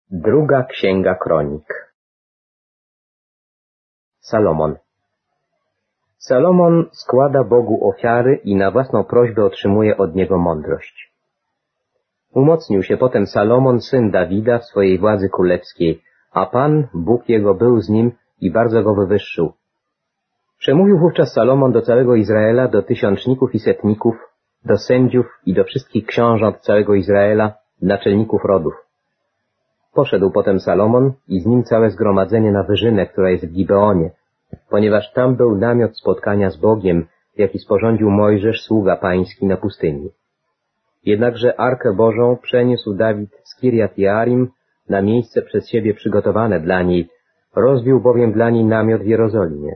Druga Księga Kronik. Salomon składa Bogu ofiary i na własną prośbę otrzymuje od Niego mądrość. Umocnił się potem Salomon, syn Dawida, w swojej władzy królewskiej, a Pan, Bóg jego, był z nim i bardzo go wywyższył. Przemówił wówczas Salomon do całego Izraela, do tysiączników i setników, do sędziów i do wszystkich książąt całego Izraela, naczelników rodów. Poszedł potem Salomon i z nim całe zgromadzenie na wyżynę, która jest w Gibeonie, ponieważ tam był namiot spotkania z Bogiem, jaki sporządził Mojżesz, sługa pański, na pustyni. Jednakże Arkę Bożą przeniósł Dawid z Kirjat Jearim na miejsce przez siebie przygotowane dla niej, rozbił bowiem dla niej namiot w Jerozolimie.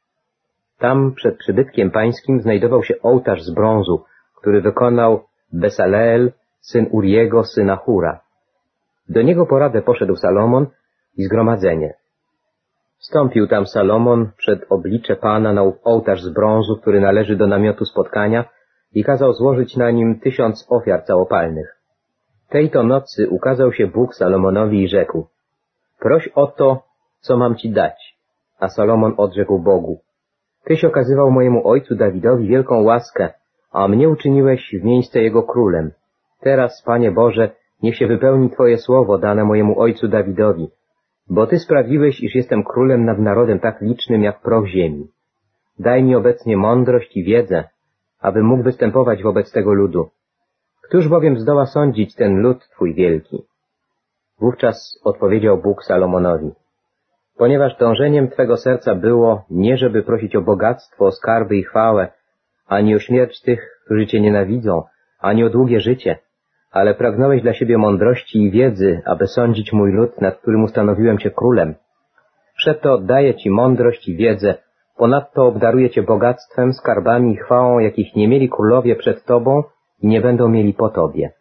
Tam przed przybytkiem pańskim znajdował się ołtarz z brązu, który wykonał Besaleel, syn Uriego, syna Hura. Do niego po radę poszedł Salomon i zgromadzenie. Wstąpił tam Salomon przed oblicze Pana na ołtarz z brązu, który należy do namiotu spotkania, i kazał złożyć na nim 1000 ofiar całopalnych. Tej to nocy ukazał się Bóg Salomonowi i rzekł: proś o to, co mam ci dać. A Salomon odrzekł Bogu: Tyś okazywał mojemu ojcu Dawidowi wielką łaskę, a mnie uczyniłeś w miejsce jego królem. Teraz, Panie Boże, niech się wypełni Twoje słowo dane mojemu ojcu Dawidowi, bo Ty sprawiłeś, iż jestem królem nad narodem tak licznym jak proch ziemi. Daj mi obecnie mądrość i wiedzę, aby mógł występować wobec tego ludu. Któż bowiem zdoła sądzić ten lud Twój wielki? Wówczas odpowiedział Bóg Salomonowi: ponieważ dążeniem Twego serca było nie żeby prosić o bogactwo, o skarby i chwałę, ani o śmierć tych, którzy Cię nienawidzą, ani o długie życie, ale pragnąłeś dla siebie mądrości i wiedzy, aby sądzić mój lud, nad którym ustanowiłem Cię królem. Przeto oddaję Ci mądrość i wiedzę, ponadto obdaruję Cię bogactwem, skarbami i chwałą, jakich nie mieli królowie przed Tobą i nie będą mieli po Tobie.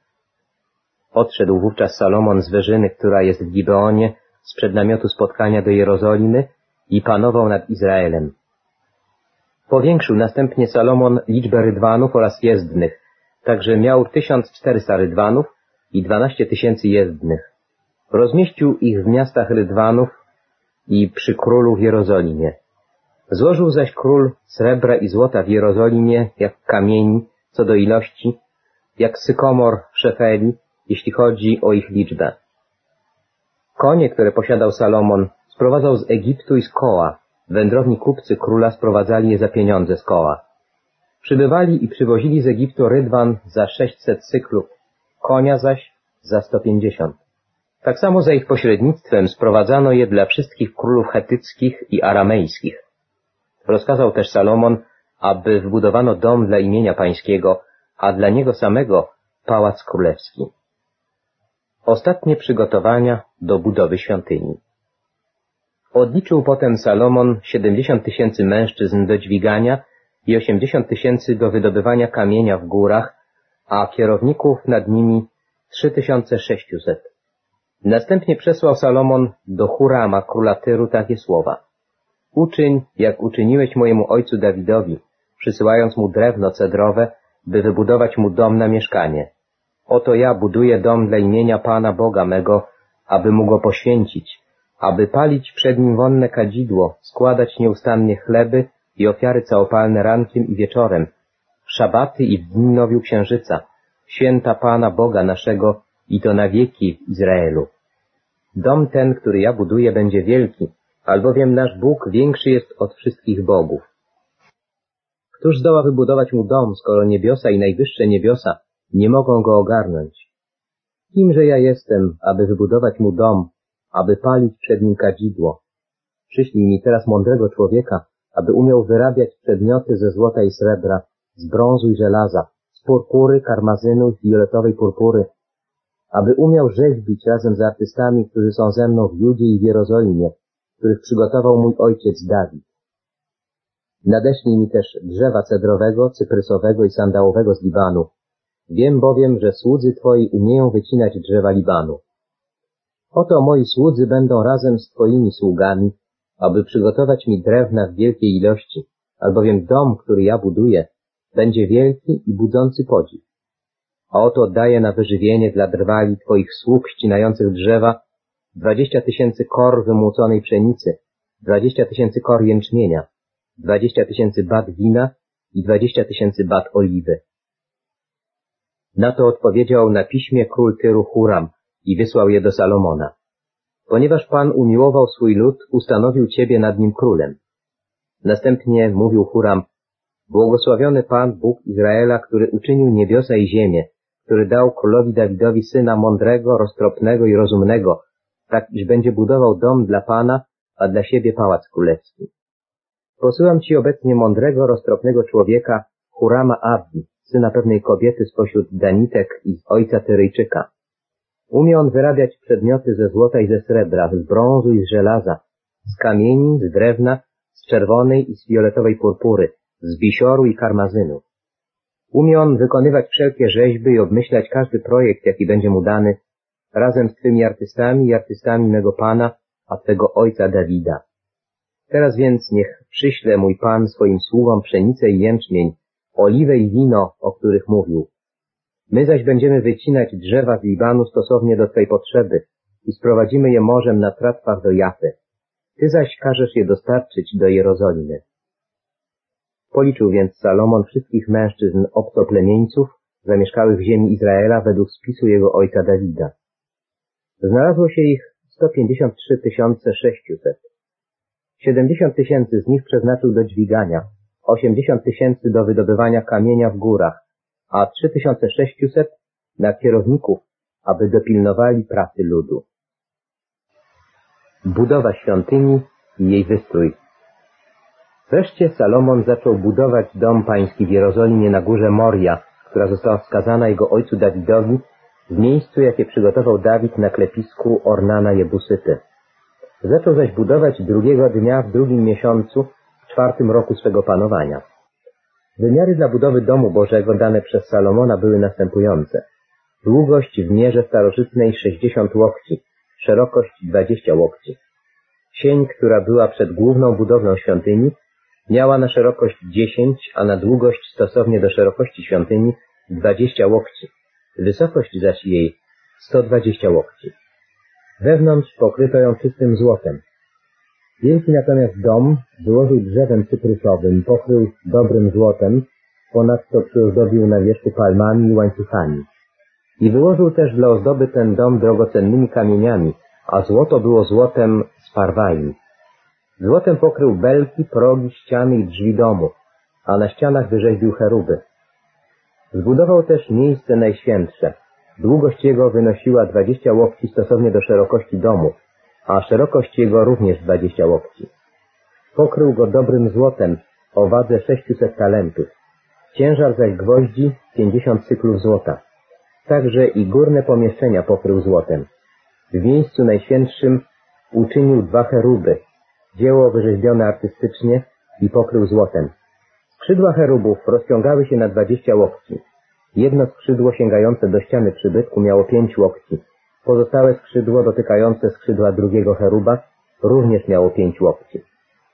Odszedł wówczas Salomon z wyżyny, która jest w Gibeonie, sprzed namiotu spotkania do Jerozolimy, i panował nad Izraelem. Powiększył następnie Salomon liczbę rydwanów oraz jezdnych, także miał 1400 rydwanów i 12 000 jezdnych. Rozmieścił ich w miastach rydwanów i przy królu w Jerozolimie. Złożył zaś król srebra i złota w Jerozolimie jak kamieni, co do ilości, jak sykomor w Szefeli, jeśli chodzi o ich liczbę. Konie, które posiadał Salomon, sprowadzał z Egiptu i z Koła. Wędrowni kupcy króla sprowadzali je za pieniądze z Koła. Przybywali i przywozili z Egiptu rydwan za 600 cyklów, konia zaś za 150. Tak samo za ich pośrednictwem sprowadzano je dla wszystkich królów chetyckich i aramejskich. Rozkazał też Salomon, aby wbudowano dom dla imienia pańskiego, a dla niego samego pałac królewski. Ostatnie przygotowania do budowy świątyni. Odliczył potem Salomon 70 000 mężczyzn do dźwigania i 80 000 do wydobywania kamienia w górach, a kierowników nad nimi 3600. Następnie przesłał Salomon do Hurama, króla Tyru, takie słowa: uczyń, jak uczyniłeś mojemu ojcu Dawidowi, przysyłając mu drewno cedrowe, by wybudować mu dom na mieszkanie. Oto ja buduję dom dla imienia Pana Boga mego, aby mu go poświęcić, aby palić przed nim wonne kadzidło, składać nieustannie chleby i ofiary całopalne rankiem i wieczorem, w szabaty i w dni nowiu księżyca, święta Pana Boga naszego, i to na wieki w Izraelu. Dom ten, który ja buduję, będzie wielki, albowiem nasz Bóg większy jest od wszystkich bogów. Któż zdoła wybudować mu dom, skoro niebiosa i najwyższe niebiosa nie mogą go ogarnąć? Kimże ja jestem, aby wybudować mu dom, aby palić przed nim kadzidło? Przyślij mi teraz mądrego człowieka, aby umiał wyrabiać przedmioty ze złota i srebra, z brązu i żelaza, z purpury, karmazynu i fioletowej purpury, aby umiał rzeźbić razem z artystami, którzy są ze mną w Judzie i w Jerozolimie, których przygotował mój ojciec Dawid. Nadeślij mi też drzewa cedrowego, cyprysowego i sandałowego z Libanu. Wiem bowiem, że słudzy Twoi umieją wycinać drzewa Libanu. Oto moi słudzy będą razem z Twoimi sługami, aby przygotować mi drewna w wielkiej ilości, albowiem dom, który ja buduję, będzie wielki i budzący podziw. A oto daję na wyżywienie dla drwali Twoich sług ścinających drzewa 20 000 kor wymłóconej pszenicy, 20 000 kor jęczmienia, 20 000 bat wina i 20 000 bat oliwy. Na to odpowiedział na piśmie król Tyru Huram i wysłał je do Salomona. Ponieważ Pan umiłował swój lud, ustanowił ciebie nad nim królem. Następnie mówił Huram: błogosławiony Pan, Bóg Izraela, który uczynił niebiosa i ziemię, który dał królowi Dawidowi syna mądrego, roztropnego i rozumnego, tak iż będzie budował dom dla Pana, a dla siebie pałac królewski. Posyłam ci obecnie mądrego, roztropnego człowieka, Hurama Abi, syna pewnej kobiety spośród Danitek i ojca Tyryjczyka. Umie on wyrabiać przedmioty ze złota i ze srebra, z brązu i z żelaza, z kamieni, z drewna, z czerwonej i z fioletowej purpury, z bisioru i karmazynu. Umie on wykonywać wszelkie rzeźby i obmyślać każdy projekt, jaki będzie mu dany, razem z twymi artystami i artystami mego Pana, a twego ojca Dawida. Teraz więc niech przyśle mój Pan swoim sługom pszenicę i jęczmień, oliwę i wino, o których mówił. My zaś będziemy wycinać drzewa z Libanu stosownie do twej potrzeby i sprowadzimy je morzem na tratwach do Jafy. Ty zaś każesz je dostarczyć do Jerozolimy. Policzył więc Salomon wszystkich mężczyzn obcoplemieńców zamieszkałych w ziemi Izraela według spisu jego ojca Dawida. Znalazło się ich 153 600. 70 000 z nich przeznaczył do dźwigania, 80 000 do wydobywania kamienia w górach, a 3600 na kierowników, aby dopilnowali pracy ludu. Budowa świątyni i jej wystrój. Wreszcie Salomon zaczął budować dom pański w Jerozolimie na górze Moria, która została wskazana jego ojcu Dawidowi w miejscu, jakie przygotował Dawid na klepisku Ornana Jebusyty. Zaczął zaś budować drugiego dnia w 2. miesiącu, w 4. roku swego panowania. Wymiary dla budowy domu Bożego dane przez Salomona były następujące. Długość w mierze starożytnej 60 łokci, szerokość 20 łokci. Sień, która była przed główną budowlą świątyni, miała na szerokość 10, a na długość stosownie do szerokości świątyni 20 łokci. Wysokość zaś jej 120 łokci. Wewnątrz pokryto ją czystym złotem. Wielki natomiast dom wyłożył drzewem cyprysowym, pokrył dobrym złotem, ponadto przyozdobił na wierzchu palmami i łańcuchami. I wyłożył też dla ozdoby ten dom drogocennymi kamieniami, a złoto było złotem z Parwai. Złotem pokrył belki, progi, ściany i drzwi domu, a na ścianach wyrzeźbił cheruby. Zbudował też miejsce najświętsze. Długość jego wynosiła 20 łokci stosownie do szerokości domu, a szerokość jego również 20 łokci. Pokrył go dobrym złotem o wadze 600 talentów. Ciężar zaś gwoździ 50 cyklów złota. Także i górne pomieszczenia pokrył złotem. W miejscu najświętszym uczynił 2 cheruby, dzieło wyrzeźbione artystycznie i pokrył złotem. Skrzydła cherubów rozciągały się na 20 łokci. Jedno skrzydło sięgające do ściany przybytku miało 5 łokci. Pozostałe skrzydło dotykające skrzydła drugiego cheruba również miało 5 łokci.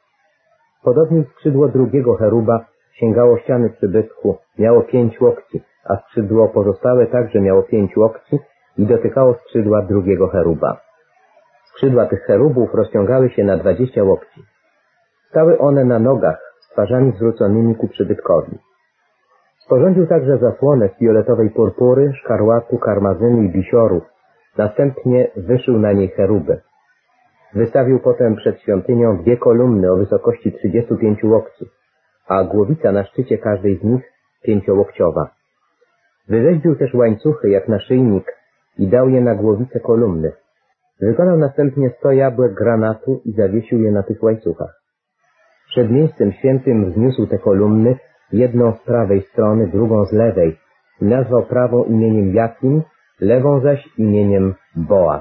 Podobnie skrzydło drugiego cheruba sięgało ściany przybytku, miało 5 łokci, a skrzydło pozostałe także miało 5 łokci i dotykało skrzydła drugiego cheruba. Skrzydła tych cherubów rozciągały się na 20 łokci. Stały one na nogach z twarzami zwróconymi ku przybytkowi. Sporządził także zasłonę z fioletowej purpury, szkarłatu, karmazynu i bisioru. Następnie wyszył na niej cheruby. Wystawił potem przed świątynią 2 kolumny o wysokości 35 łokci, a głowica na szczycie każdej z nich 5-łokciowa. Wyrzeźbił też łańcuchy jak naszyjnik i dał je na głowicę kolumny. Wykonał następnie 100 jabłek granatu i zawiesił je na tych łańcuchach. Przed miejscem świętym wzniósł te kolumny, jedną z prawej strony, drugą z lewej, i nazwał prawą imieniem Jakim, lewą zaś imieniem Boaz.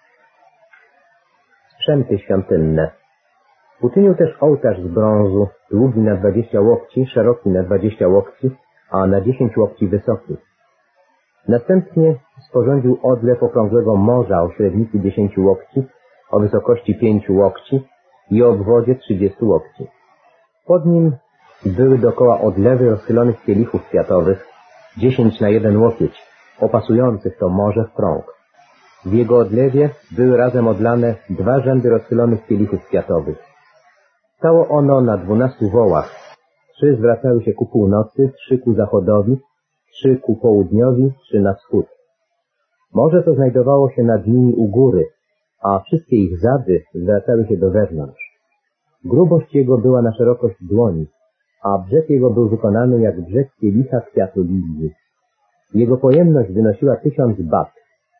Sprzęty świątynne. Uczynił też ołtarz z brązu, długi na 20 łokci, szeroki na 20 łokci, a na 10 łokci wysoki. Następnie sporządził odlew okrągłego morza o średnicy 10 łokci, o wysokości 5 łokci i o obwodzie 30 łokci. Pod nim były dookoła odlewy rozchylonych kielichów kwiatowych, 10 na 1 łokieć, opasujących to morze w krąg. W jego odlewie były razem odlane 2 rzędy rozchylonych kielichów kwiatowych. Stało ono na 12 wołach. 3 zwracały się ku północy, 3 ku zachodowi, 3 ku południowi, 3 na wschód. Morze to znajdowało się nad nimi u góry, a wszystkie ich zady zwracały się do wewnątrz. Grubość jego była na szerokość dłoni, a brzeg jego był wykonany jak brzeg kielicha kwiatu lilii. Jego pojemność wynosiła 1000 bat.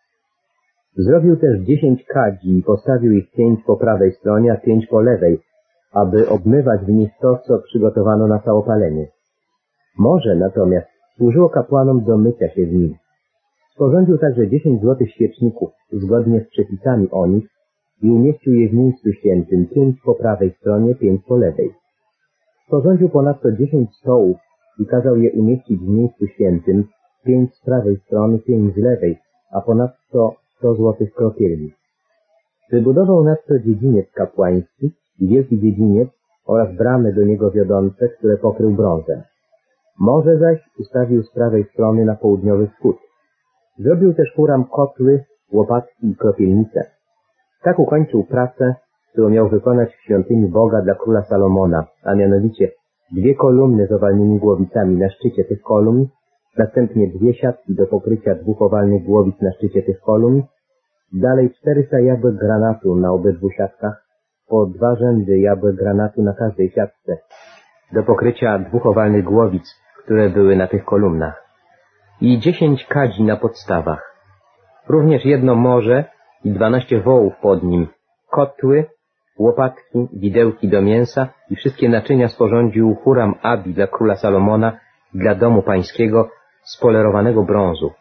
Zrobił też 10 kadzi i postawił ich 5 po prawej stronie, a 5 po lewej, aby obmywać w nich to, co przygotowano na całopalenie. Morze natomiast służyło kapłanom do mycia się w nim. Sporządził także 10 złotych świeczników, zgodnie z przepisami o nich, i umieścił je w miejscu świętym, 5 po prawej stronie, 5 po lewej. Sporządził ponadto 10 stołów i kazał je umieścić w miejscu świętym, 5 z prawej strony, 5 z lewej, a ponadto 100 złotych kropielni. Wybudował nadto dziedziniec kapłański i wielki dziedziniec oraz bramy do niego wiodące, które pokrył brązem. Morze zaś ustawił z prawej strony na południowy wschód. Zrobił też Huram kotły, łopatki i kropielnice. Tak ukończył pracę, którą miał wykonać w świątyni Boga dla króla Salomona, a mianowicie 2 kolumny z owalnymi głowicami na szczycie tych kolumn, następnie 2 siatki do pokrycia 2 owalnych głowic na szczycie tych kolumn, dalej 400 jabłek granatu na obydwu siatkach, po 2 rzędy jabłek granatu na każdej siatce, do pokrycia 2 owalnych głowic, które były na tych kolumnach, i 10 kadzi na podstawach. Również 1 morze i 12 wołów pod nim, kotły, łopatki, widełki do mięsa i wszystkie naczynia sporządził Huram Abi dla króla Salomona dla domu pańskiego z polerowanego brązu.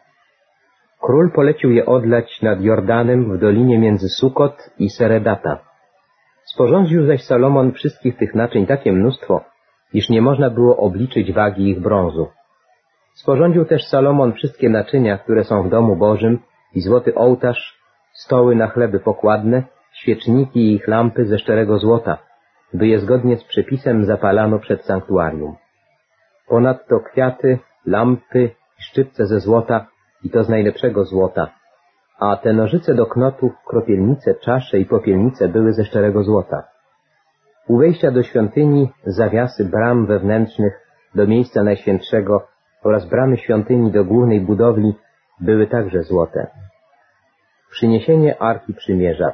Król polecił je odlać nad Jordanem w dolinie między Sukot i Seredata. Sporządził zaś Salomon wszystkich tych naczyń takie mnóstwo, iż nie można było obliczyć wagi ich brązu. Sporządził też Salomon wszystkie naczynia, które są w domu Bożym, i złoty ołtarz, stoły na chleby pokładne, świeczniki i ich lampy ze szczerego złota, by je zgodnie z przepisem zapalano przed sanktuarium. Ponadto kwiaty, lampy, szczypce ze złota i to z najlepszego złota, a te nożyce do knotów, kropielnice, czasze i popielnice były ze szczerego złota. U wejścia do świątyni zawiasy bram wewnętrznych do miejsca najświętszego oraz bramy świątyni do głównej budowli były także złote. Przyniesienie Arki Przymierza.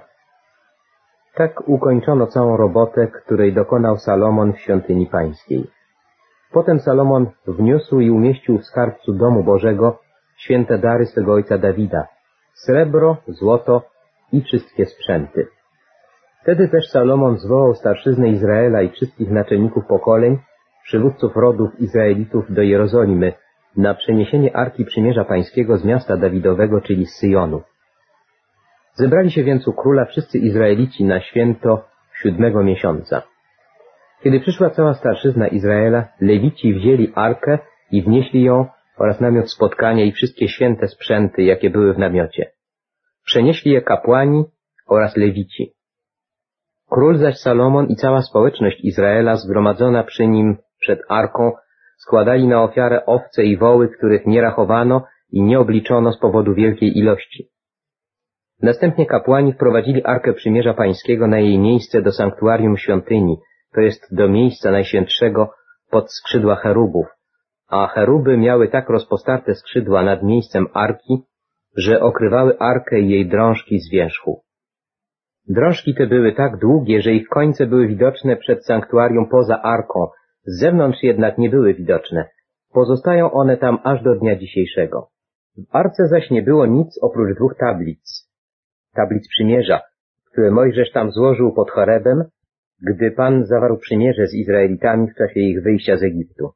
Tak ukończono całą robotę, której dokonał Salomon w świątyni pańskiej. Potem Salomon wniósł i umieścił w skarbcu domu Bożego święte dary swego ojca Dawida, srebro, złoto i wszystkie sprzęty. Wtedy też Salomon zwołał starszyznę Izraela i wszystkich naczelników pokoleń, przywódców rodów Izraelitów do Jerozolimy na przeniesienie Arki Przymierza Pańskiego z miasta Dawidowego, czyli z Syjonu. Zebrali się więc u króla wszyscy Izraelici na święto 7 miesiąca. Kiedy przyszła cała starszyzna Izraela, Lewici wzięli Arkę i wnieśli ją oraz namiot spotkania i wszystkie święte sprzęty, jakie były w namiocie. Przenieśli je kapłani oraz Lewici. Król zaś Salomon i cała społeczność Izraela zgromadzona przy nim przed Arką składali na ofiarę owce i woły, których nie rachowano i nie obliczono z powodu wielkiej ilości. Następnie kapłani wprowadzili Arkę Przymierza Pańskiego na jej miejsce do sanktuarium świątyni, to jest do miejsca najświętszego pod skrzydła cherubów, a cheruby miały tak rozpostarte skrzydła nad miejscem Arki, że okrywały Arkę i jej drążki z wierzchu. Drążki te były tak długie, że ich końce były widoczne przed sanktuarium poza Arką, z zewnątrz jednak nie były widoczne. Pozostają one tam aż do dnia dzisiejszego. W Arce zaś nie było nic oprócz 2 tablic przymierza, które Mojżesz tam złożył pod Chorebem, gdy Pan zawarł przymierze z Izraelitami w czasie ich wyjścia z Egiptu.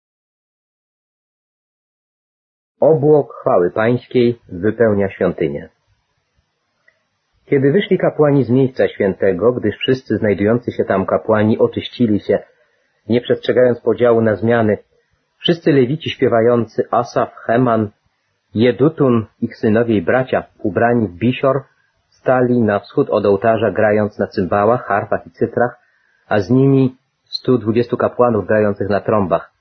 Obłok chwały pańskiej wypełnia świątynię. Kiedy wyszli kapłani z miejsca świętego, gdyż wszyscy znajdujący się tam kapłani oczyścili się, nie przestrzegając podziału na zmiany, wszyscy Lewici śpiewający Asaf, Heman, Jedutun, ich synowie i bracia, ubrani w bisior, stali na wschód od ołtarza, grając na cymbałach, harfach i cytrach, a z nimi 120 kapłanów grających na trąbach.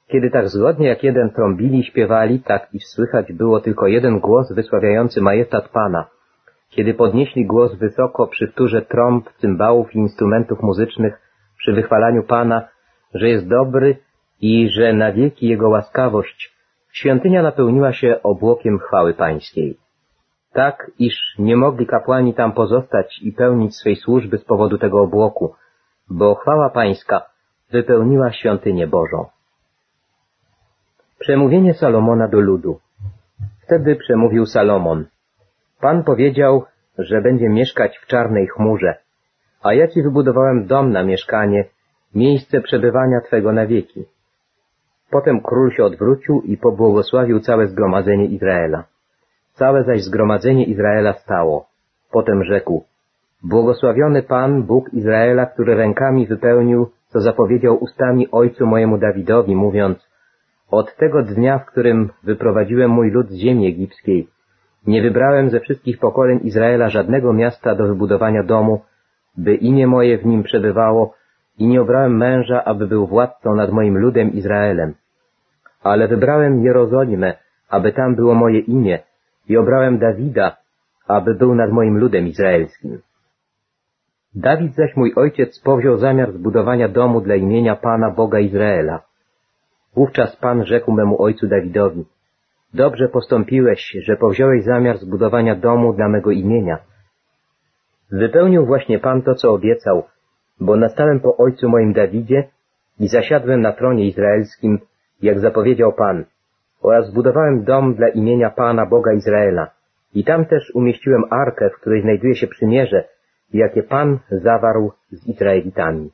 Kiedy tak zgodnie jak jeden trąbili i śpiewali, tak iż słychać było tylko jeden głos wysławiający majestat Pana. Kiedy podnieśli głos wysoko przy wtórze trąb, cymbałów i instrumentów muzycznych, przy wychwalaniu Pana, że jest dobry i że na wieki Jego łaskawość, świątynia napełniła się obłokiem chwały Pańskiej. Tak, iż nie mogli kapłani tam pozostać i pełnić swej służby z powodu tego obłoku, bo chwała Pańska wypełniła świątynię Bożą. Przemówienie Salomona do ludu. Wtedy przemówił Salomon. Pan powiedział, że będzie mieszkać w czarnej chmurze, a ja Ci wybudowałem dom na mieszkanie, miejsce przebywania Twego na wieki. Potem król się odwrócił i pobłogosławił całe zgromadzenie Izraela. Całe zaś zgromadzenie Izraela stało. Potem rzekł, błogosławiony Pan, Bóg Izraela, który rękami wypełnił, co zapowiedział ustami ojcu mojemu Dawidowi, mówiąc, od tego dnia, w którym wyprowadziłem mój lud z ziemi egipskiej, nie wybrałem ze wszystkich pokoleń Izraela żadnego miasta do wybudowania domu, by imię moje w nim przebywało, i nie obrałem męża, aby był władcą nad moim ludem Izraelem. Ale wybrałem Jerozolimę, aby tam było moje imię, i obrałem Dawida, aby był nad moim ludem izraelskim. Dawid zaś mój ojciec powziął zamiar zbudowania domu dla imienia Pana Boga Izraela. Wówczas Pan rzekł memu ojcu Dawidowi, dobrze postąpiłeś, że powziąłeś zamiar zbudowania domu dla mego imienia. Wypełnił właśnie Pan to, co obiecał, bo nastałem po ojcu moim Dawidzie i zasiadłem na tronie izraelskim, jak zapowiedział Pan, oraz zbudowałem dom dla imienia Pana Boga Izraela. I tam też umieściłem arkę, w której znajduje się przymierze, jakie Pan zawarł z Izraelitami.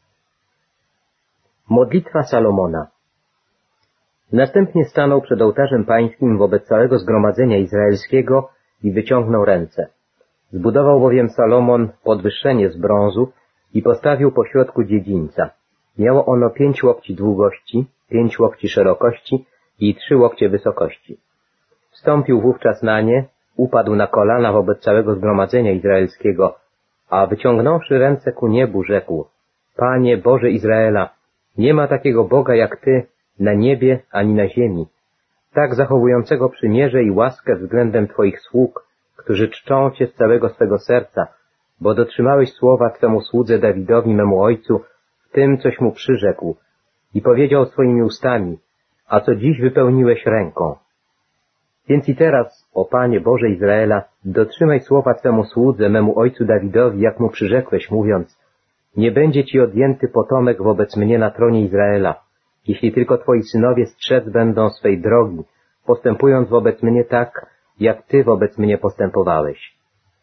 Modlitwa Salomona. Następnie stanął przed ołtarzem pańskim wobec całego zgromadzenia izraelskiego i wyciągnął ręce. Zbudował bowiem Salomon podwyższenie z brązu i postawił pośrodku dziedzińca. Miało ono 5 łokci długości, 5 łokci szerokości i 3 łokcie wysokości. Wstąpił wówczas na nie, upadł na kolana wobec całego zgromadzenia izraelskiego, a wyciągnąwszy ręce ku niebu rzekł, Panie Boże Izraela, nie ma takiego Boga jak Ty na niebie ani na ziemi, tak zachowującego przymierze i łaskę względem Twoich sług, którzy czczą Cię z całego swego serca, bo dotrzymałeś słowa Twemu słudze Dawidowi, memu ojcu, w tym, coś mu przyrzekł i powiedział swoimi ustami, a co dziś wypełniłeś ręką. Więc i teraz, o Panie Boże Izraela, dotrzymaj słowa Twemu słudze, memu ojcu Dawidowi, jak mu przyrzekłeś, mówiąc, nie będzie Ci odjęty potomek wobec mnie na tronie Izraela, jeśli tylko Twoi synowie strzec będą swej drogi, postępując wobec mnie tak, jak Ty wobec mnie postępowałeś.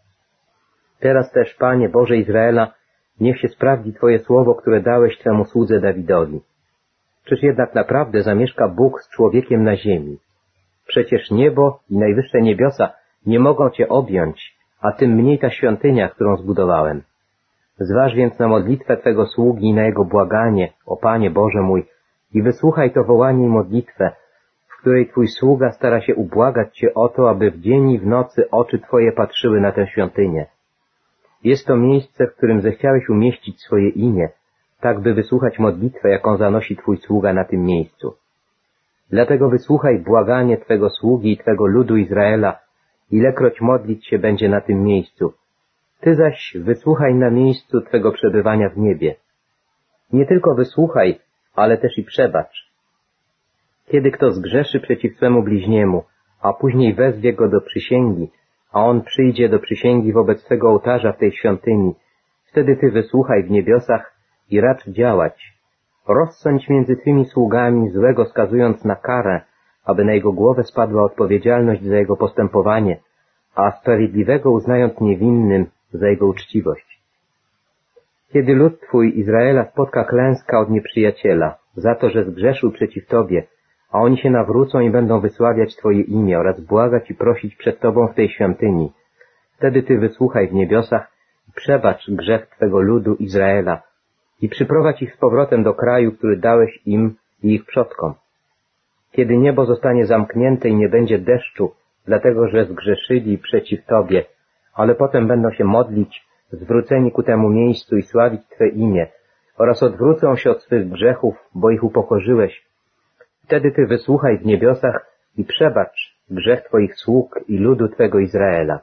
Teraz też, Panie Boże Izraela, niech się sprawdzi Twoje słowo, które dałeś Twemu słudze Dawidowi. Czyż jednak naprawdę zamieszka Bóg z człowiekiem na ziemi? Przecież niebo i najwyższe niebiosa nie mogą Cię objąć, a tym mniej ta świątynia, którą zbudowałem. Zważ więc na modlitwę Twego sługi i na jego błaganie, o Panie Boże mój, i wysłuchaj to wołanie i modlitwę, w której Twój sługa stara się ubłagać Cię o to, aby w dzień i w nocy oczy Twoje patrzyły na tę świątynię. Jest to miejsce, w którym zechciałeś umieścić swoje imię, tak by wysłuchać modlitwę, jaką zanosi Twój sługa na tym miejscu. Dlatego wysłuchaj błaganie Twego sługi i Twego ludu Izraela, ilekroć modlić się będzie na tym miejscu. Ty zaś wysłuchaj na miejscu Twego przebywania w niebie. Nie tylko wysłuchaj, ale też i przebacz. Kiedy kto zgrzeszy przeciw swemu bliźniemu, a później wezwie go do przysięgi, a on przyjdzie do przysięgi wobec Twego ołtarza w tej świątyni, wtedy Ty wysłuchaj w niebiosach i racz działać. Rozsądź między Twymi sługami, złego skazując na karę, aby na jego głowę spadła odpowiedzialność za jego postępowanie, a sprawiedliwego uznając niewinnym za jego uczciwość. Kiedy lud Twój Izraela spotka klęska od nieprzyjaciela, za to, że zgrzeszył przeciw Tobie, a oni się nawrócą i będą wysławiać Twoje imię oraz błagać i prosić przed Tobą w tej świątyni, wtedy Ty wysłuchaj w niebiosach i przebacz grzech Twego ludu Izraela i przyprowadź ich z powrotem do kraju, który dałeś im i ich przodkom. Kiedy niebo zostanie zamknięte i nie będzie deszczu, dlatego że zgrzeszyli przeciw Tobie, ale potem będą się modlić, zwróceni ku temu miejscu i sławić Twe imię, oraz odwrócą się od swych grzechów, bo ich upokorzyłeś, Wtedy Ty wysłuchaj w niebiosach i przebacz grzech Twoich sług i ludu Twego Izraela.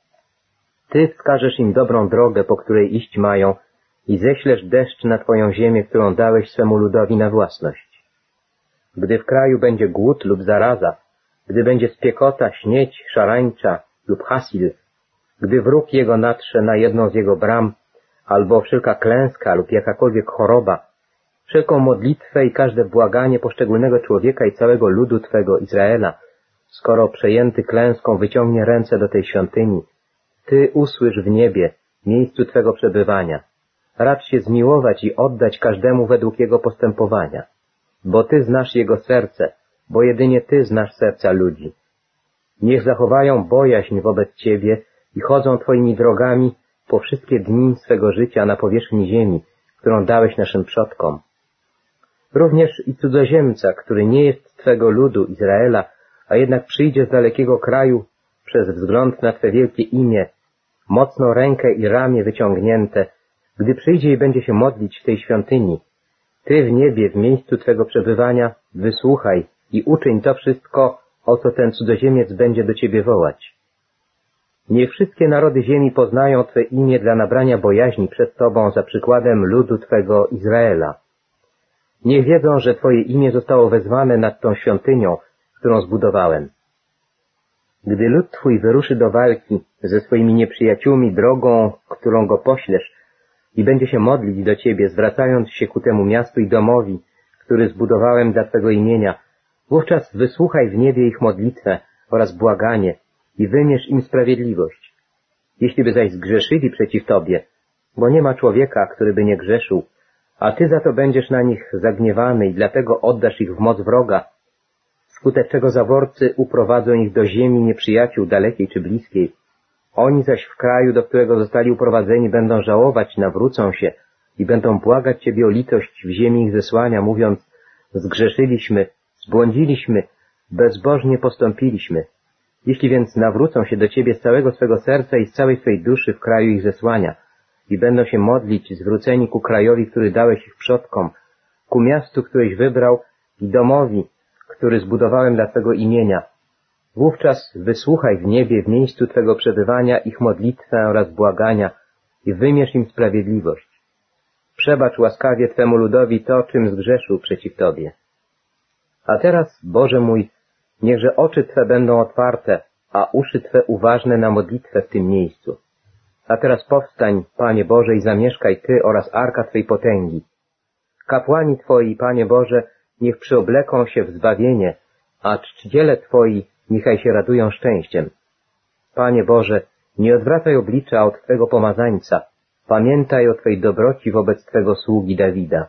Ty wskażesz im dobrą drogę, po której iść mają i ześlesz deszcz na Twoją ziemię, którą dałeś swemu ludowi na własność. Gdy w kraju będzie głód lub zaraza, gdy będzie spiekota, śnieć, szarańcza lub hasil, gdy wróg jego natrze na jedną z jego bram, albo wszelka klęska lub jakakolwiek choroba, wszelką modlitwę i każde błaganie poszczególnego człowieka i całego ludu Twego Izraela, skoro przejęty klęską wyciągnie ręce do tej świątyni, Ty usłysz w niebie, miejscu Twego przebywania. Racz się zmiłować i oddać każdemu według jego postępowania. Bo Ty znasz jego serce, bo jedynie Ty znasz serca ludzi. Niech zachowają bojaźń wobec Ciebie i chodzą Twoimi drogami po wszystkie dni swego życia na powierzchni ziemi, którą dałeś naszym przodkom. Również i cudzoziemca, który nie jest Twego ludu, Izraela, a jednak przyjdzie z dalekiego kraju przez wzgląd na Twe wielkie imię, mocną rękę i ramię wyciągnięte, gdy przyjdzie i będzie się modlić w tej świątyni, Ty w niebie, w miejscu Twego przebywania, wysłuchaj i uczyń to wszystko, o co ten cudzoziemiec będzie do Ciebie wołać. Niech wszystkie narody ziemi poznają Twe imię dla nabrania bojaźni przed Tobą za przykładem ludu Twego Izraela. Niech wiedzą, że Twoje imię zostało wezwane nad tą świątynią, którą zbudowałem. Gdy lud Twój wyruszy do walki ze swoimi nieprzyjaciółmi drogą, którą go poślesz, i będzie się modlić do Ciebie, zwracając się ku temu miastu i domowi, który zbudowałem dla Twego imienia, wówczas wysłuchaj w niebie ich modlitwę oraz błaganie i wymierz im sprawiedliwość. Jeśli by zaś zgrzeszyli przeciw Tobie, bo nie ma człowieka, który by nie grzeszył, a Ty za to będziesz na nich zagniewany i dlatego oddasz ich w moc wroga, wskutek czego zaworcy uprowadzą ich do ziemi nieprzyjaciół dalekiej czy bliskiej. Oni zaś w kraju, do którego zostali uprowadzeni, będą żałować, nawrócą się i będą błagać Ciebie o litość w ziemi ich zesłania, mówiąc: zgrzeszyliśmy, zbłądziliśmy, bezbożnie postąpiliśmy. Jeśli więc nawrócą się do Ciebie z całego swego serca i z całej swej duszy w kraju ich zesłania i będą się modlić, zwróceni ku krajowi, który dałeś ich przodkom, ku miastu, któreś wybrał i domowi, który zbudowałem dla Twego imienia, wówczas wysłuchaj w niebie, w miejscu Twego przebywania, ich modlitwę oraz błagania i wymierz im sprawiedliwość. Przebacz łaskawie Twemu ludowi to, czym zgrzeszył przeciw Tobie. A teraz, Boże mój, niechże oczy Twe będą otwarte, a uszy Twe uważne na modlitwę w tym miejscu. A teraz powstań, Panie Boże, i zamieszkaj Ty oraz Arka Twej potęgi. Kapłani Twoi, Panie Boże, niech przyobleką się w zbawienie, a czciciele Twoi niechaj się radują szczęściem. Panie Boże, nie odwracaj oblicza od Twego pomazańca, pamiętaj o Twej dobroci wobec Twego sługi Dawida.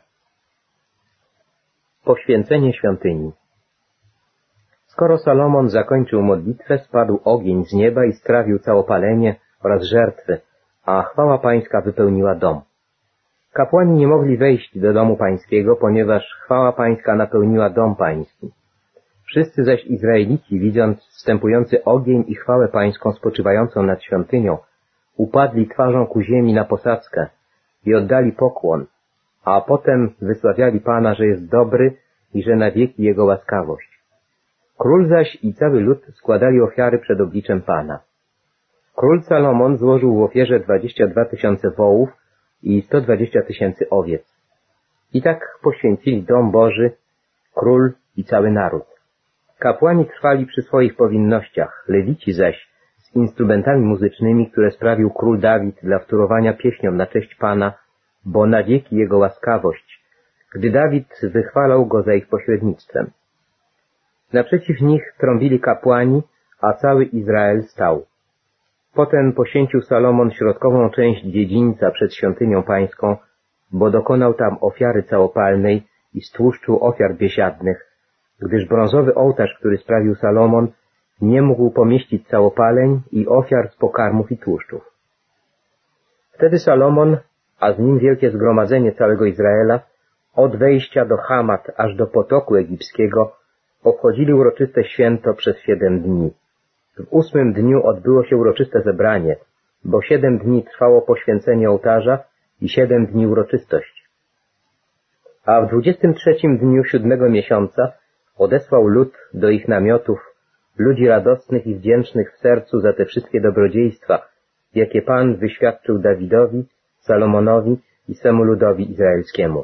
Poświęcenie świątyni. Skoro Salomon zakończył modlitwę, spadł ogień z nieba i strawił całopalenie oraz żertwy, a chwała pańska wypełniła dom. Kapłani nie mogli wejść do domu pańskiego, ponieważ chwała pańska napełniła dom pański. Wszyscy zaś Izraelici, widząc wstępujący ogień i chwałę pańską spoczywającą nad świątynią, upadli twarzą ku ziemi na posadzkę i oddali pokłon, a potem wysławiali Pana, że jest dobry i że na wieki Jego łaskawość. Król zaś i cały lud składali ofiary przed obliczem Pana. Król Salomon złożył w ofierze 22 000 wołów i 120 000 owiec. I tak poświęcili dom Boży, król i cały naród. Kapłani trwali przy swoich powinnościach, lewici zaś z instrumentami muzycznymi, które sprawił król Dawid dla wtórowania pieśniom na cześć Pana, bo na wieki Jego łaskawość, gdy Dawid wychwalał Go za ich pośrednictwem. Naprzeciw nich trąbili kapłani, a cały Izrael stał. Potem poświęcił Salomon środkową część dziedzińca przed świątynią pańską, bo dokonał tam ofiary całopalnej i z tłuszczu ofiar biesiadnych, gdyż brązowy ołtarz, który sprawił Salomon, nie mógł pomieścić całopaleń i ofiar z pokarmów i tłuszczów. Wtedy Salomon, a z nim wielkie zgromadzenie całego Izraela, od wejścia do Hamat aż do potoku egipskiego, obchodzili uroczyste święto przez 7 dni. W 8 dniu odbyło się uroczyste zebranie, bo 7 dni trwało poświęcenie ołtarza i 7 dni uroczystość. A w 23 dniu 7 miesiąca Odesłał lud do ich namiotów, ludzi radosnych i wdzięcznych w sercu za te wszystkie dobrodziejstwa, jakie Pan wyświadczył Dawidowi, Salomonowi i swemu ludowi izraelskiemu.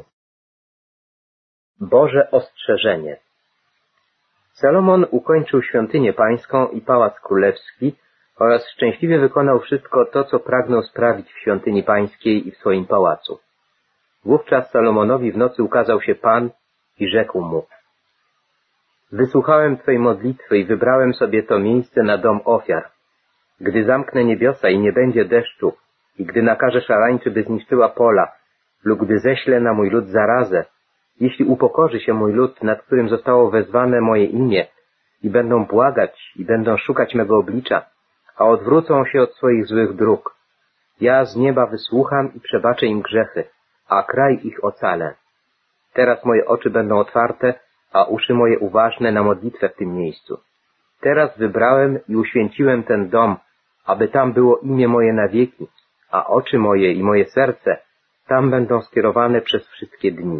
Boże ostrzeżenie. Salomon ukończył świątynię pańską i pałac królewski oraz szczęśliwie wykonał wszystko to, co pragnął sprawić w świątyni pańskiej i w swoim pałacu. Wówczas Salomonowi w nocy ukazał się Pan i rzekł mu: Wysłuchałem Twej modlitwy i wybrałem sobie to miejsce na dom ofiar. Gdy zamknę niebiosa i nie będzie deszczu, i gdy nakażę szarańczy, by zniszczyła pola, lub gdy ześlę na mój lud zarazę, jeśli upokorzy się mój lud, nad którym zostało wezwane moje imię, i będą błagać, i będą szukać mego oblicza, a odwrócą się od swoich złych dróg, ja z nieba wysłucham i przebaczę im grzechy, a kraj ich ocalę. Teraz moje oczy będą otwarte, a uszy moje uważne na modlitwę w tym miejscu. Teraz wybrałem i uświęciłem ten dom, aby tam było imię moje na wieki, a oczy moje i moje serce tam będą skierowane przez wszystkie dni.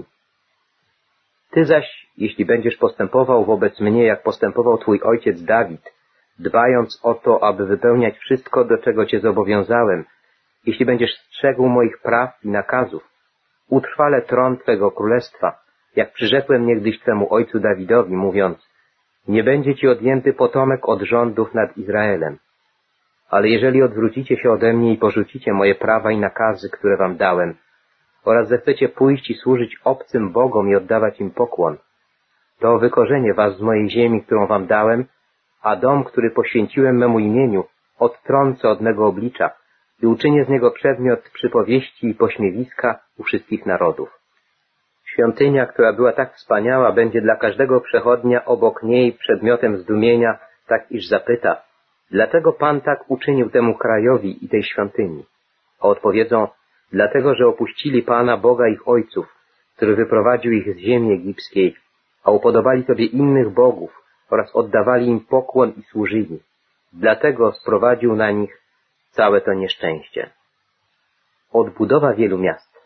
Ty zaś, jeśli będziesz postępował wobec mnie, jak postępował twój ojciec Dawid, dbając o to, aby wypełniać wszystko, do czego cię zobowiązałem, jeśli będziesz strzegł moich praw i nakazów, utrwalę tron twego królestwa, jak przyrzekłem niegdyś twemu ojcu Dawidowi, mówiąc: nie będzie ci odjęty potomek od rządów nad Izraelem. Ale jeżeli odwrócicie się ode mnie i porzucicie moje prawa i nakazy, które wam dałem, oraz zechcecie pójść i służyć obcym bogom i oddawać im pokłon, to wykorzenię was z mojej ziemi, którą wam dałem, a dom, który poświęciłem memu imieniu, odtrącę od mego oblicza i uczynię z niego przedmiot przypowieści i pośmiewiska u wszystkich narodów. Świątynia, która była tak wspaniała, będzie dla każdego przechodnia obok niej przedmiotem zdumienia, tak iż zapyta: dlaczego Pan tak uczynił temu krajowi i tej świątyni? A odpowiedzą: dlatego, że opuścili Pana, Boga ich ojców, który wyprowadził ich z ziemi egipskiej, a upodobali sobie innych bogów oraz oddawali im pokłon i służyli. Dlatego sprowadził na nich całe to nieszczęście. Odbudowa wielu miast.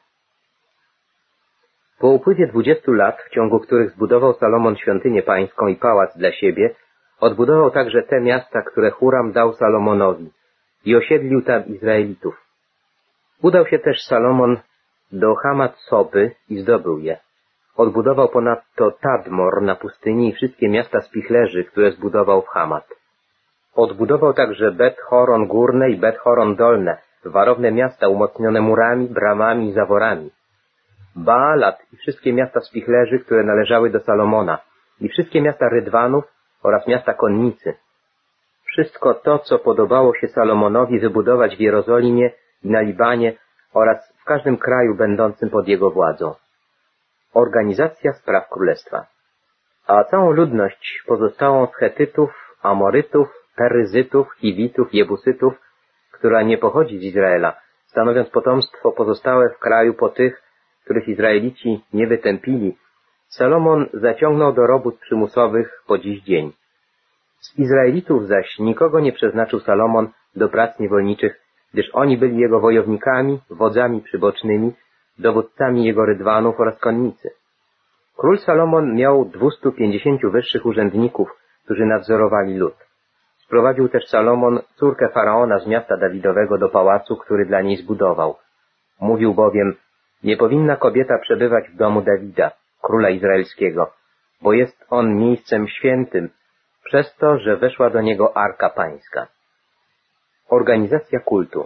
Po upływie 20 lat, w ciągu których zbudował Salomon świątynię pańską i pałac dla siebie, odbudował także te miasta, które Huram dał Salomonowi i osiedlił tam Izraelitów. Udał się też Salomon do Hamat Soby i zdobył je. Odbudował ponadto Tadmor na pustyni i wszystkie miasta spichlerzy, które zbudował w Hamat. Odbudował także Bet-Horon Górne i Bet-Horon Dolne, warowne miasta umocnione murami, bramami i zaworami. Baalat i wszystkie miasta spichlerzy, które należały do Salomona, i wszystkie miasta Rydwanów oraz miasta konnicy. Wszystko to, co podobało się Salomonowi wybudować w Jerozolimie i na Libanie oraz w każdym kraju będącym pod jego władzą. Organizacja spraw królestwa. A całą ludność pozostałą z Chetytów, Amorytów, Peryzytów, Hiwitów, Jebusytów, która nie pochodzi z Izraela, stanowiąc potomstwo pozostałe w kraju po tych, których Izraelici nie wytępili, Salomon zaciągnął do robót przymusowych po dziś dzień. Z Izraelitów zaś nikogo nie przeznaczył Salomon do prac niewolniczych, gdyż oni byli jego wojownikami, wodzami przybocznymi, dowódcami jego rydwanów oraz konnicy. Król Salomon miał 250 wyższych urzędników, którzy nadzorowali lud. Sprowadził też Salomon córkę Faraona z miasta Dawidowego do pałacu, który dla niej zbudował. Mówił bowiem: nie powinna kobieta przebywać w domu Dawida, króla izraelskiego, bo jest on miejscem świętym, przez to, że weszła do niego Arka Pańska. Organizacja kultu.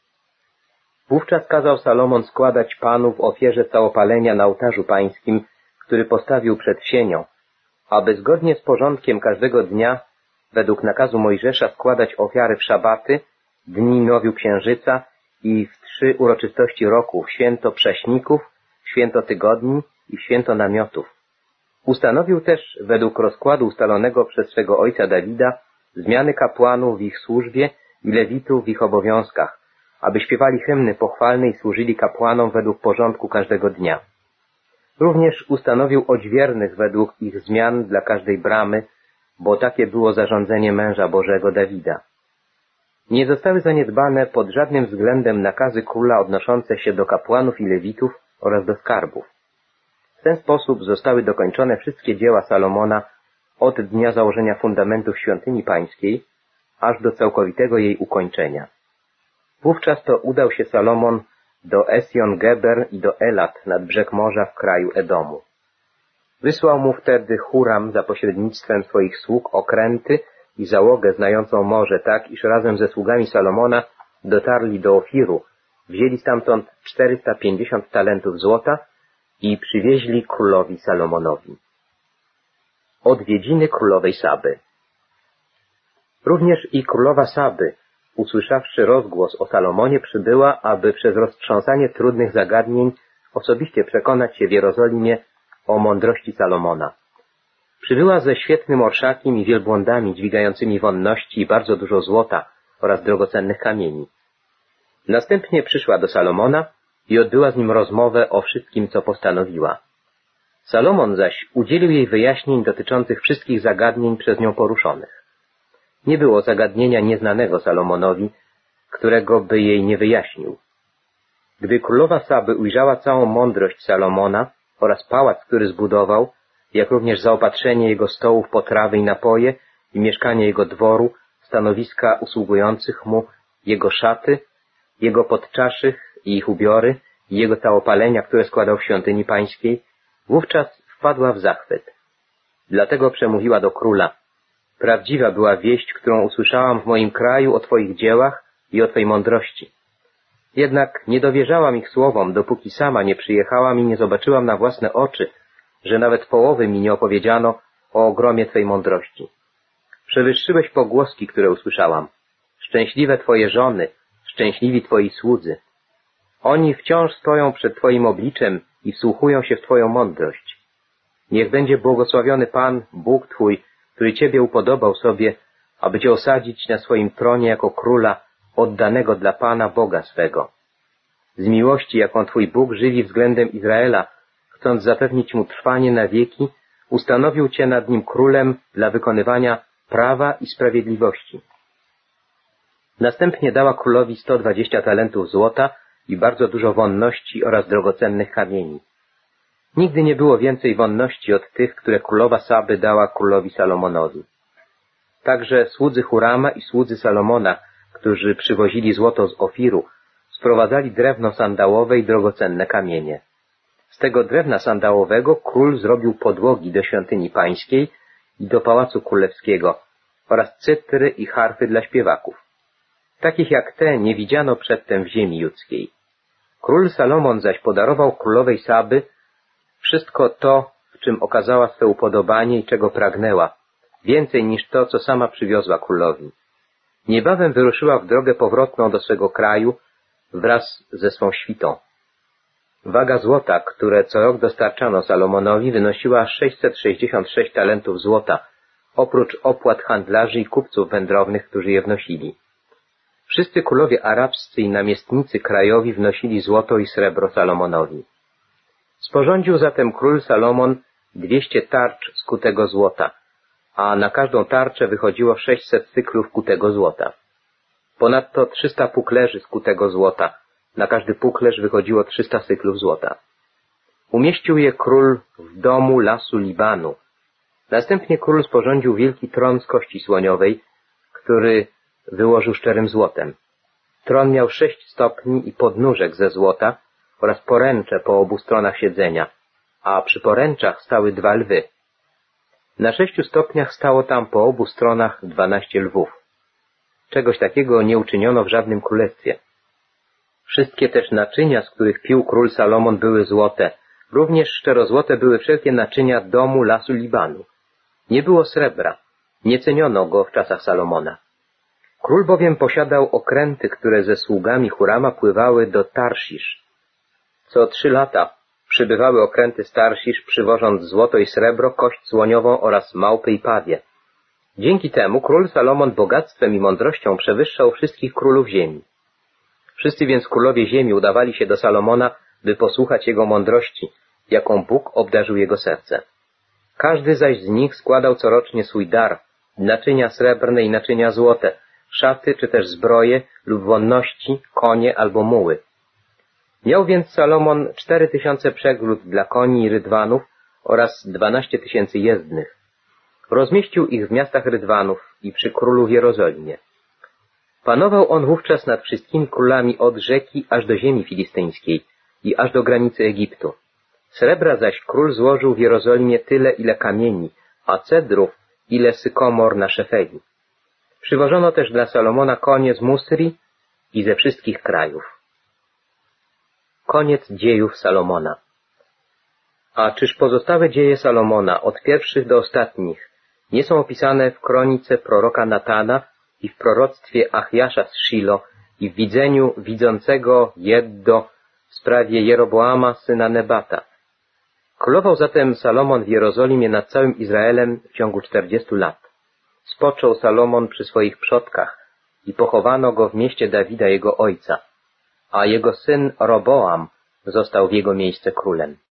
Wówczas kazał Salomon składać Panu w ofierze całopalenia na ołtarzu pańskim, który postawił przed sienią, aby zgodnie z porządkiem każdego dnia, według nakazu Mojżesza, składać ofiary w szabaty, dni nowiu księżyca i w 3 uroczystości roku, w święto prześników, w święto tygodni i w święto namiotów. Ustanowił też, według rozkładu ustalonego przez swego ojca Dawida, zmiany kapłanów w ich służbie i lewitów w ich obowiązkach, aby śpiewali hymny pochwalne i służyli kapłanom według porządku każdego dnia. Również ustanowił odźwiernych według ich zmian dla każdej bramy, bo takie było zarządzenie męża Bożego Dawida. Nie zostały zaniedbane pod żadnym względem nakazy króla odnoszące się do kapłanów i lewitów oraz do skarbów. W ten sposób zostały dokończone wszystkie dzieła Salomona, od dnia założenia fundamentów świątyni pańskiej, aż do całkowitego jej ukończenia. Wówczas to udał się Salomon do Esjon-Geber i do Elat nad brzeg morza w kraju Edomu. Wysłał mu wtedy Huram za pośrednictwem swoich sług okręty i załogę znającą morze tak, iż razem ze sługami Salomona dotarli do Ofiru, wzięli stamtąd 450 talentów złota i przywieźli królowi Salomonowi. Odwiedziny królowej Saby. Również i królowa Saby, usłyszawszy rozgłos o Salomonie, przybyła, aby przez roztrząsanie trudnych zagadnień osobiście przekonać się w Jerozolimie o mądrości Salomona. Przybyła ze świetnym orszakiem i wielbłądami dźwigającymi wonności i bardzo dużo złota oraz drogocennych kamieni. Następnie przyszła do Salomona i odbyła z nim rozmowę o wszystkim, co postanowiła. Salomon zaś udzielił jej wyjaśnień dotyczących wszystkich zagadnień przez nią poruszonych. Nie było zagadnienia nieznanego Salomonowi, którego by jej nie wyjaśnił. Gdy królowa Saby ujrzała całą mądrość Salomona oraz pałac, który zbudował, jak również zaopatrzenie jego stołów, potrawy i napoje i mieszkanie jego dworu, stanowiska usługujących mu, jego szaty, jego podczaszych i ich ubiory i jego całopalenia, które składał w świątyni pańskiej, wówczas wpadła w zachwyt. Dlatego przemówiła do króla: prawdziwa była wieść, którą usłyszałam w moim kraju o twoich dziełach i o twej mądrości. Jednak nie dowierzałam ich słowom, dopóki sama nie przyjechałam i nie zobaczyłam na własne oczy, że nawet połowy mi nie opowiedziano o ogromie twej mądrości. Przewyższyłeś pogłoski, które usłyszałam. Szczęśliwe twoje żony, szczęśliwi twoi słudzy. Oni wciąż stoją przed twoim obliczem i wsłuchują się w twoją mądrość. Niech będzie błogosławiony Pan, Bóg twój, który ciebie upodobał sobie, aby cię osadzić na swoim tronie jako króla oddanego dla Pana Boga swego. Z miłości, jaką twój Bóg żywi względem Izraela, chcąc zapewnić mu trwanie na wieki, ustanowił cię nad nim królem dla wykonywania prawa i sprawiedliwości. Następnie dała królowi 120 talentów złota i bardzo dużo wonności oraz drogocennych kamieni. Nigdy nie było więcej wonności od tych, które królowa Saby dała królowi Salomonowi. Także słudzy Hurama i słudzy Salomona, którzy przywozili złoto z Ofiru, sprowadzali drewno sandałowe i drogocenne kamienie. Z tego drewna sandałowego król zrobił podłogi do świątyni pańskiej i do pałacu królewskiego oraz cytry i harfy dla śpiewaków. Takich jak te nie widziano przedtem w ziemi judzkiej. Król Salomon zaś podarował królowej Saby wszystko to, w czym okazała swe upodobanie i czego pragnęła, więcej niż to, co sama przywiozła królowi. Niebawem wyruszyła w drogę powrotną do swego kraju wraz ze swą świtą. Waga złota, które co rok dostarczano Salomonowi, wynosiła 666 talentów złota, oprócz opłat handlarzy i kupców wędrownych, którzy je wnosili. Wszyscy królowie arabscy i namiestnicy krajowi wnosili złoto i srebro Salomonowi. Sporządził zatem król Salomon 200 tarcz z kutego złota, a na każdą tarczę wychodziło 600 cyklów kutego złota. Ponadto 300 puklerzy z kutego złota, na każdy puklerz wychodziło 300 cyklów złota. Umieścił je król w domu lasu Libanu. Następnie król sporządził wielki tron z kości słoniowej, który wyłożył szczerym złotem. Tron miał 6 stopni i podnóżek ze złota oraz poręcze po obu stronach siedzenia, a przy poręczach stały 2 lwy. Na 6 stopniach stało tam po obu stronach 12 lwów. Czegoś takiego nie uczyniono w żadnym królestwie. Wszystkie też naczynia, z których pił król Salomon, były złote. Również szczerozłote były wszelkie naczynia domu lasu Libanu. Nie było srebra. Nie ceniono go w czasach Salomona. Król bowiem posiadał okręty, które ze sługami Hurama pływały do Tarszisz. Co 3 lata przybywały okręty z Tarszisz, przywożąc złoto i srebro, kość słoniową oraz małpy i pawie. Dzięki temu król Salomon bogactwem i mądrością przewyższał wszystkich królów ziemi. Wszyscy więc królowie ziemi udawali się do Salomona, by posłuchać jego mądrości, jaką Bóg obdarzył jego serce. Każdy zaś z nich składał corocznie swój dar, naczynia srebrne i naczynia złote, szaty czy też zbroje lub wonności, konie albo muły. Miał więc Salomon 4000 przegród dla koni i rydwanów oraz 12 000 jezdnych. Rozmieścił ich w miastach Rydwanów i przy królu w Jerozolimie. Panował on wówczas nad wszystkimi królami od rzeki aż do ziemi filistyńskiej i aż do granicy Egiptu. Srebra zaś król złożył w Jerozolimie tyle, ile kamieni, a cedrów, ile sykomor na Szefeli. Przywożono też dla Salomona konie z Musri i ze wszystkich krajów. Koniec dziejów Salomona. A czyż pozostałe dzieje Salomona, od pierwszych do ostatnich, nie są opisane w kronice proroka Natana i w proroctwie Achiasza z Shilo i w widzeniu widzącego Jeddo w sprawie Jeroboama syna Nebata? Królował zatem Salomon w Jerozolimie nad całym Izraelem w ciągu 40 lat. Spoczął Salomon przy swoich przodkach i pochowano go w mieście Dawida jego ojca, a jego syn Roboam został w jego miejsce królem.